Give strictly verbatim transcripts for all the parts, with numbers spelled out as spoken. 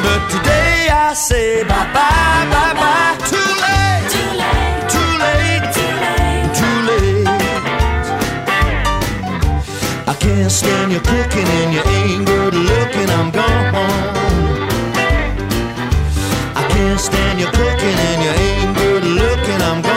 But today I say bye bye bye bye. Too late, too late, too late, too late, too late. I can't stand your cooking and you ain't good looking. I'm gone. I can't stand your cooking and you ain't good looking. I'm gone.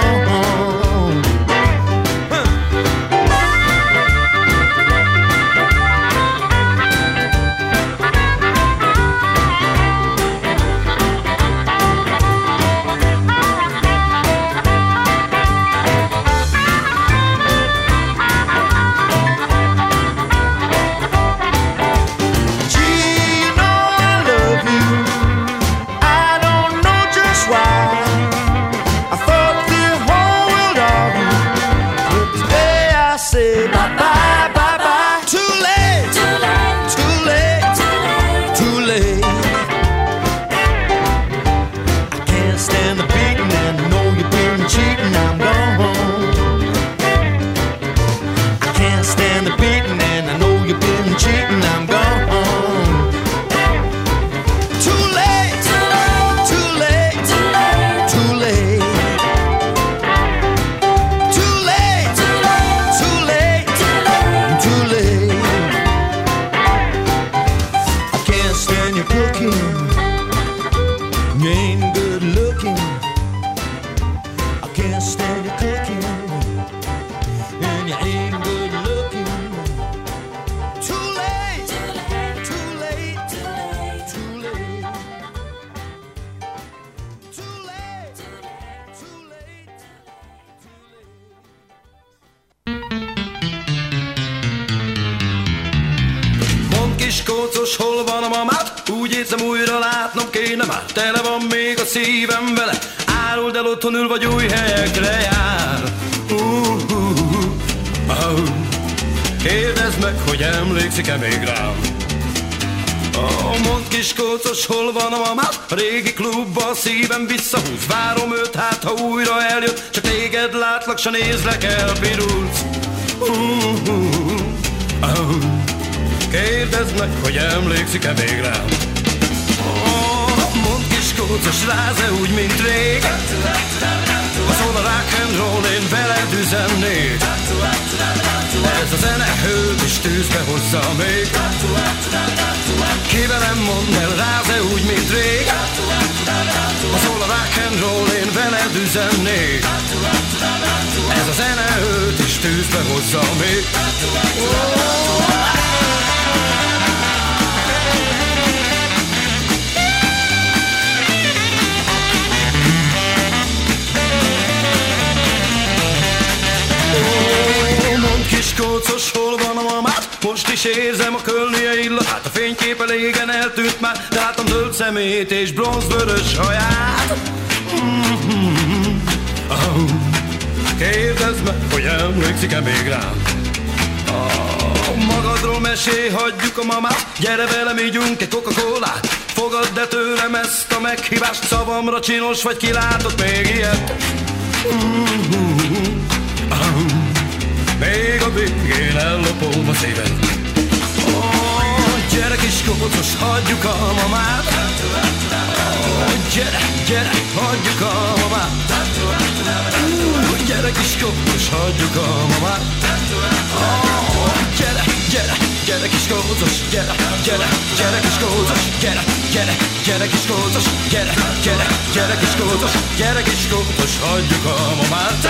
Tele van még a szívem vele, áruld el, otthon ül vagy új helyekre jár. uh, uh, uh, uh. Kérdezd meg, hogy emlékszik-e még rám. Oh, mondd kis kócos, hol van a mamád? A régi klubba a szívem visszahúz. Várom őt, hát ha újra eljött, csak téged látlak, s nézlek, elpirulsz. uh, uh, uh, uh. Kérdezd meg, hogy emlékszik-e még rám. Kócos láze úgy, mint rég. Szól a rock and roll, én veled üzennék. Ez a zene hőt is tűzbe hozza még. Ki velem mondd el, ráze úgy, mint rég. Szól a rock and roll, én veled üzennék. Ez a zene hőt is tűzbe hozza még. Oh! Kócos, hol van a mamád? Most is érzem a kölnie illatát. A fénykép elégen eltűnt már, de látom zöld szemét és bronzvörös haját. Mm-hmm. Oh. Kérdezd meg, hogy emlékszik-e még rám. Oh. Magadról mesélj, hagyjuk a mamát. Gyere velem, ígyunk egy Coca-Colát. Fogadd el tőlem ezt a meghívást. Szavamra csinos vagy, kilátok még ilyet. Mm-hmm. Oh. Még a végén ellopom a szíved. Oh, gyere kis kócos, hagyjuk a mamát. Oh, gyere, gyere, hagyjuk a mamát. Uh, gyere kis kócos, hagyjuk a mamát. Oh, gyere, gyere, gyere kis kócos, gyere, gyere, gyere kis kócos, gyere, gyere, gyere kis kócos, gyere, gyere, gyere kis kócos, gyere kis kócos, hagyjuk a mamát.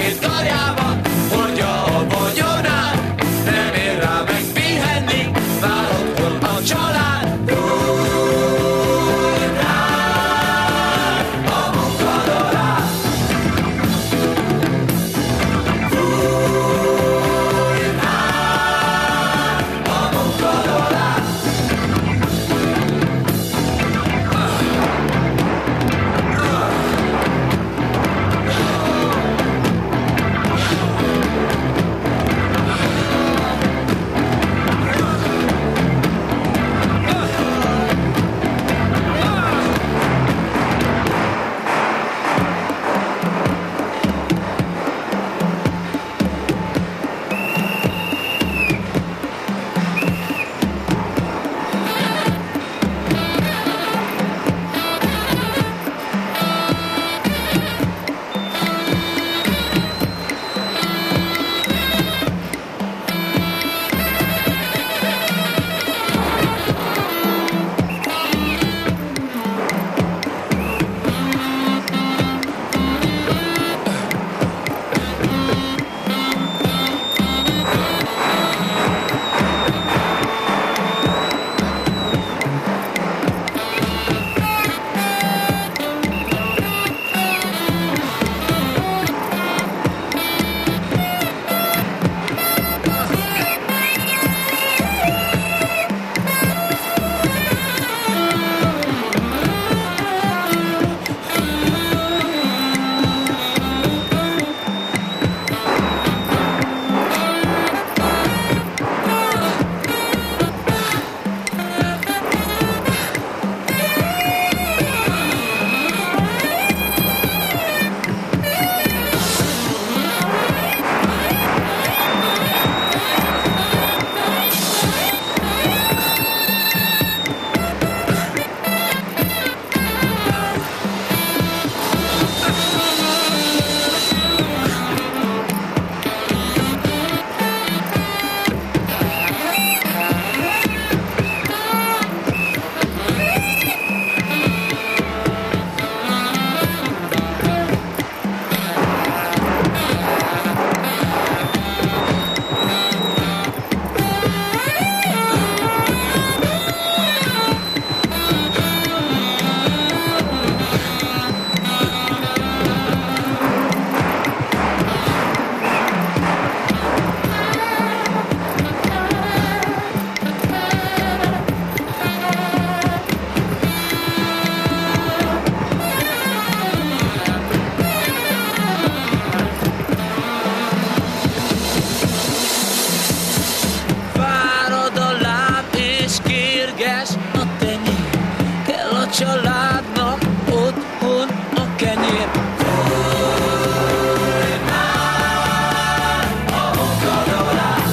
két karjában, hordja a vagyonát, nem ér rá megpihenni, vár otthon a család. Fújj rá a munkadalát, fújj rá a munkadalát. Családnak otthon a kenyér. Fújj már a munkadalát,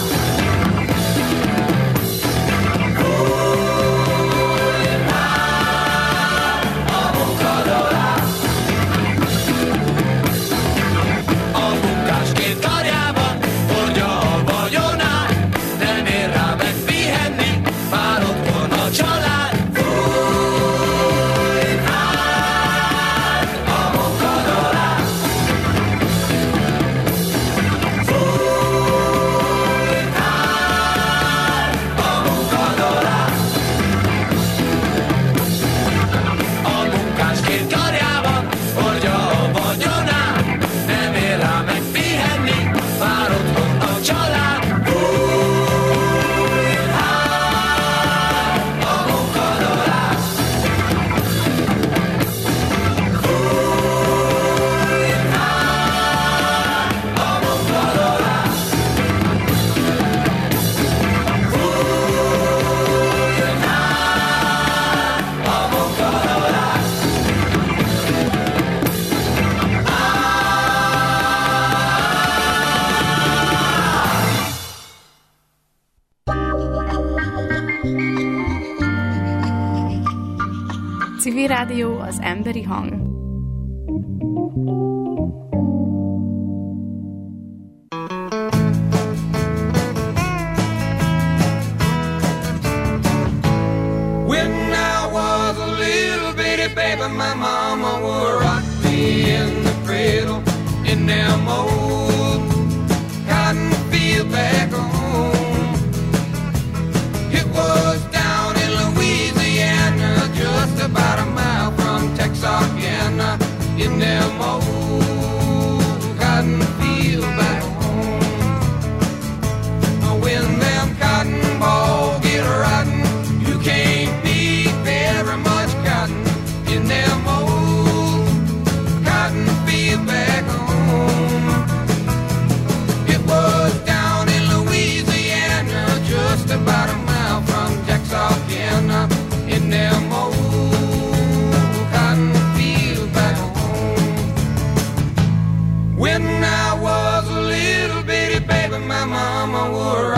fújj már a munkadalát. A munkás két karjában hordja a vagyonát, nem ér rá megpihenni, vár otthon a család. Civil Rádió, az emberi hang. When I was a little bitty baby, my mama would rock me in the cradle in them old in them old cotton fields back home. When them cotton balls get rotten, you can't beat very much cotton in them old cotton fields back home. It was down in Louisiana, just about a mile from Texarkana, in them old cotton fields back home. When I was a little bitty baby, my mama would